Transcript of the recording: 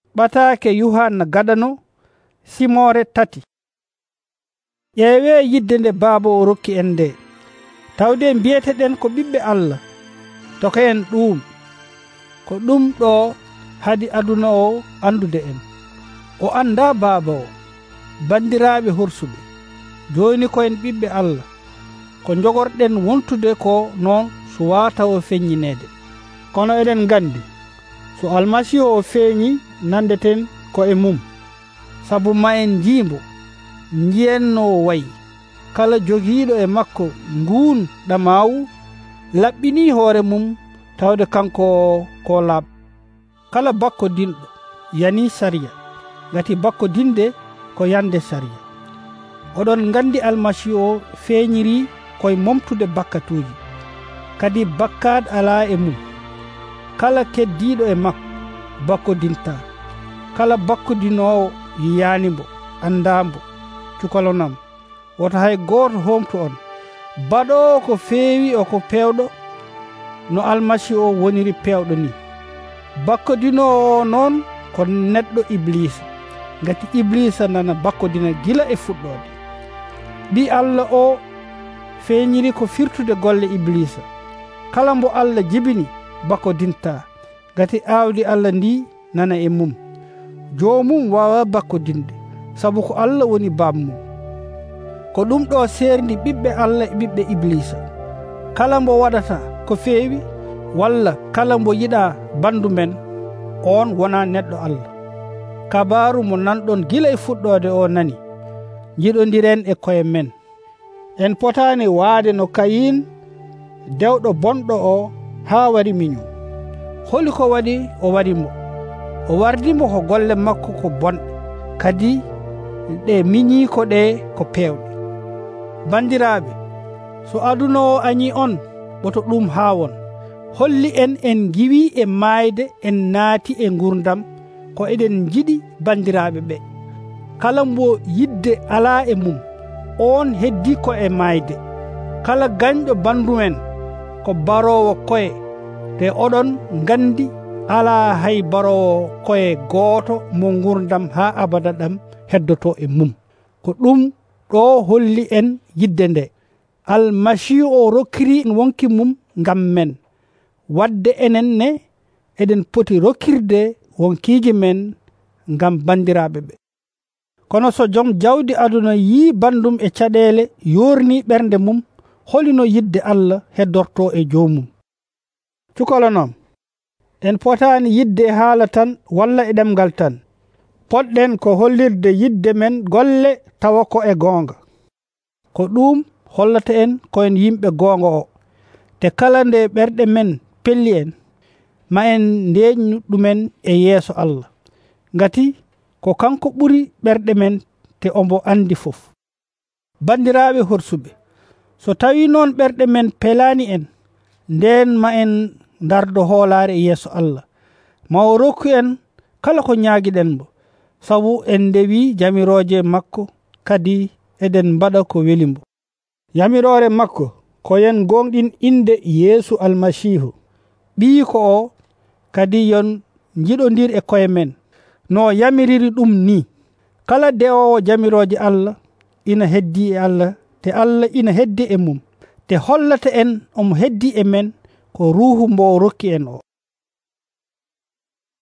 ɓataake Yuhanna gadano simore tati. ƴeewe yidde nde baaba o rokki en nde tawde mbiyeteɗen ko ɓiɓɓe Allah toka en ɗum ko ɗum ɗo hadi aduna o andude en. O anda baaba o. Bandiraɓe horsuɓe, joni ko en ɓiɓɓe Allah ko jogorɗen wontude ko noon so wata o feññinede. Kono eɗen gandi so almasihu o feeñi nandeten ko e mum, sabu ma en jimbo jiyenno o wayi. Kala jogiiɗo e makko nguun ɗamawu laɓɓini hoore mum tawde kanko ko laaɓ. Kala bakko dinɗo yani sariya, gati bakko dinde ko yande sariya. Oɗon gandi almasihu o feeñiri koye momtude bakkatuji, kadi bakkad ala e mum. Kala keddiɗo e makko bakko dinta. Kala bakkudinowo yiyanimbo, andambo, cukalonam. Woto hay goto homtu on. Baɗowo ko feewi o ko pewɗo no almasihu o woniri pewɗo ni. Bakkodinowo noon ko neɗɗo Iblisa, gati Iblisa nana bakkodina gila e fuɗɗode. Ɗi Allah o feeñiri ko firtude golle Iblisa. Kala mbo Allah jibini bakkodinta, gati awdi Allah ndi nana e mum. Jomum wawa bakkodinde, sabu ko Allah woni bammum. Ko ɗum ɗo serndi ɓiɓɓe Allah e ɓiɓɓe Iblisa. Kala mbo waɗata ko feewi walla kala mbo yiɗa bandu men, on wona neɗɗo Allah. Kabaru mo nanɗon gila e fuɗɗode o nani: jiɗodiren e koye men. En potani waade no Kayin dewɗo bonɗo o ha wari miñu. Holi ko waɗi o warimo? O wardimo ko golle makko ko bonɗe, kadi ɗe miñi ko ɗe ko pewɗe. Bandiraɓe, so aduna o añi on ɓoto ɗum hawon. Holli en giwi e maayde en naati e gurdam ko eɗen jiɗi bandiraɓe ɓe. Kala mbo yidde ala e mum, on heddi ko e maayde. Kala gañɗo bandumen ko barowo koye, te oɗon gandi ala hay barowo koye gooto mo gurdam ha abada ɗam heddoto e mum. Ko ɗum ɗo holli en yidde nde. Almasihu o rokkiri wonki mum ngam men, wadde enen ne eɗen poti rokkirde wonkiji men ngam bandiraɓe ɓe. Kono so joom jawdi aduna yi bandum e caɗele yorni ɓernde mum, holino yidde Allah heddorto e jomum. Cukolonom, en potani yidde e haala tan walla e ɗemgal tan. Poɗɗen ko hollirde yidde men golle tawa ko e goonga. Ko ɗum hollata en koyen yimɓe goonga o. Te kala nde ɓerɗe men pelli en, ma en ndeñu ɗumen e yeeso Allah, ngati ko kanko ɓuri ɓerɗe men te ombo andi fof. Bandiraɓe horsuɓe, so tawi noon ɓerɗe men pelani en, nden ma en dardo hoolare e yeeso Allah. Ma o rokku en kala ko ñaaguiɗen mbo, sabu en ndewi jamiroje makko, kadi eɗen mbaɗa ko welimbo. Yamirore makko ko yen gonɗin inde Yeesu almasihu, ɓii ko o, kadi yon jiɗodir e koye men no yamiriri ɗum ni. Kala dewowo jamiroje Allah ina heddi e Allah, te Allah ina heddi e mum, te hollata en omo heddi e men ko ruhu mbo rokki en o.